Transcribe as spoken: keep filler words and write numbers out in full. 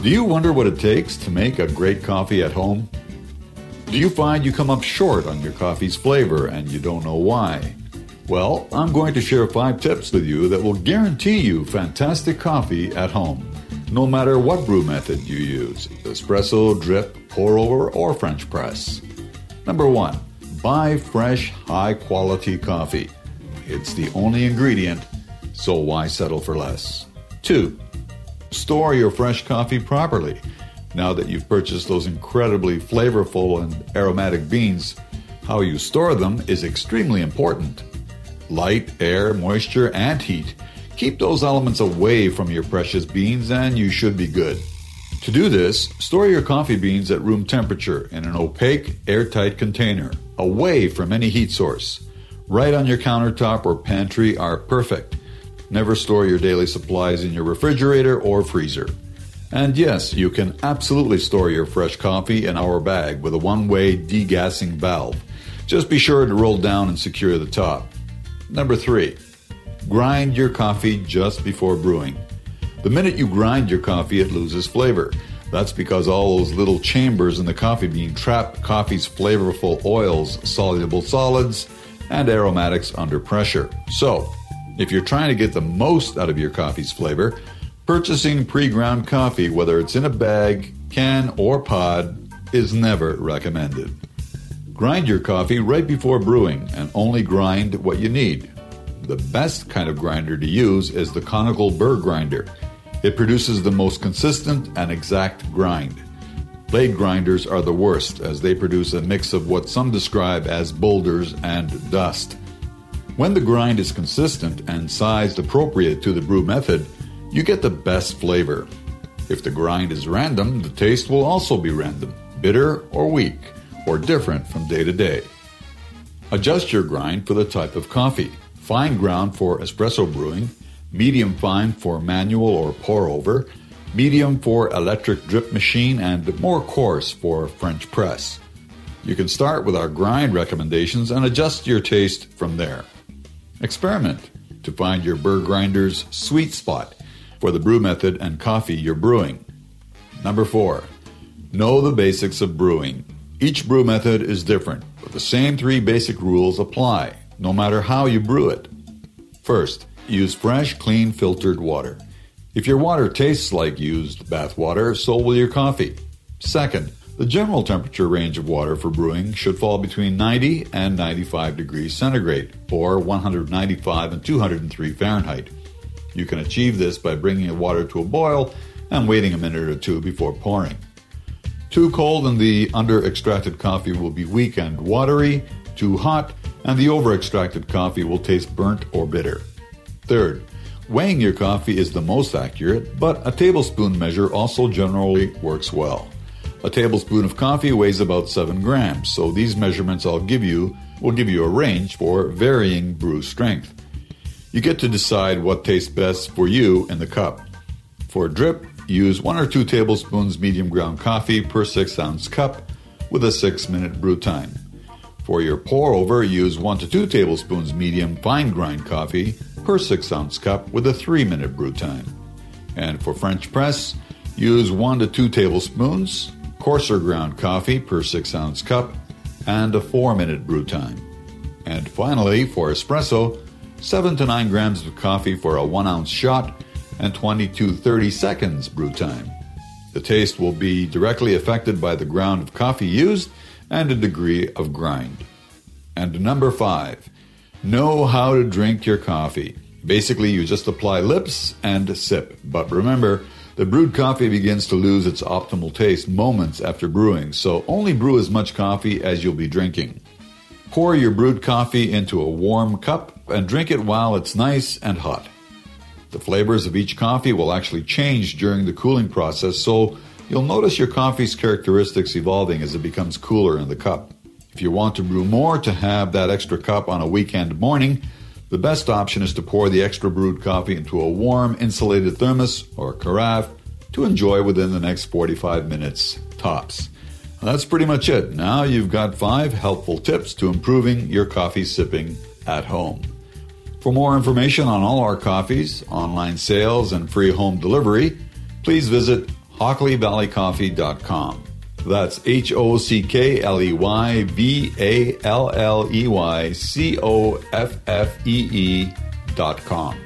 Do you wonder what it takes to make a great coffee at home? Do you find you come up short on your coffee's flavor and you don't know why? Well, I'm going to share five tips with you that will guarantee you fantastic coffee at home, no matter what brew method you use, espresso, drip, pour over, or French press. Number one, buy fresh, high-quality coffee. It's the only ingredient, so why settle for less? Two, store your fresh coffee properly. Now that you've purchased those incredibly flavorful and aromatic beans, how you store them is extremely important. Light, air, moisture, and heat. Keep those elements away from your precious beans and you should be good. To do this, store your coffee beans at room temperature in an opaque, airtight container, away from any heat source. Right on your countertop or pantry are perfect. Never store your daily supplies in your refrigerator or freezer. And yes, you can absolutely store your fresh coffee in our bag with a one-way degassing valve. Just be sure to roll down and secure the top. Number three, grind your coffee just before brewing. The minute you grind your coffee, it loses flavor. That's because all those little chambers in the coffee bean trap coffee's flavorful oils, soluble solids, and aromatics under pressure. So, if you're trying to get the most out of your coffee's flavor, purchasing pre-ground coffee, whether it's in a bag, can, or pod, is never recommended. Grind your coffee right before brewing and only grind what you need. The best kind of grinder to use is the conical burr grinder. It produces the most consistent and exact grind. Blade grinders are the worst, as they produce a mix of what some describe as boulders and dust. When the grind is consistent and sized appropriate to the brew method, you get the best flavor. If the grind is random, the taste will also be random, bitter or weak, or different from day to day. Adjust your grind for the type of coffee. Fine ground for espresso brewing, medium fine for manual or pour over, medium for electric drip machine, and more coarse for French press. You can start with our grind recommendations and adjust your taste from there. Experiment to find your burr grinder's sweet spot for the brew method and coffee you're brewing. Number four, know the basics of brewing. Each brew method is different, but the same three basic rules apply, no matter how you brew it. First, use fresh, clean, filtered water. If your water tastes like used bath water, so will your coffee. Second, the general temperature range of water for brewing should fall between ninety and ninety-five degrees centigrade, or one hundred ninety-five and two hundred three Fahrenheit. You can achieve this by bringing the water to a boil and waiting a minute or two before pouring. Too cold and the under-extracted coffee will be weak and watery. Too hot and the over-extracted coffee will taste burnt or bitter. Third, weighing your coffee is the most accurate, but a tablespoon measure also generally works well. A tablespoon of coffee weighs about seven grams, so these measurements I'll give you will give you a range for varying brew strength. You get to decide what tastes best for you in the cup. For drip, use one or two tablespoons medium ground coffee per six ounce cup with a six minute brew time. For your pour over, use one to two tablespoons medium fine grind coffee per six ounce cup with a three minute brew time. And for French press, use one to two tablespoons coarser ground coffee per six ounce cup and a four minute brew time. And finally, for espresso, seven to nine grams of coffee for a one ounce shot and twenty to thirty seconds brew time. The taste will be directly affected by the ground of coffee used and a degree of grind. And number five, know how to drink your coffee. Basically, you just apply lips and sip. But remember, the brewed coffee begins to lose its optimal taste moments after brewing, so only brew as much coffee as you'll be drinking. Pour your brewed coffee into a warm cup and drink it while it's nice and hot. The flavors of each coffee will actually change during the cooling process, so you'll notice your coffee's characteristics evolving as it becomes cooler in the cup. If you want to brew more to have that extra cup on a weekend morning, the best option is to pour the extra brewed coffee into a warm, insulated thermos or carafe to enjoy within the next forty-five minutes, tops. That's pretty much it. Now you've got five helpful tips to improving your coffee sipping at home. For more information on all our coffees, online sales, and free home delivery, please visit hockley valley coffee dot com. That's H O C K L E Y V A L L E Y C O F F E E dot com.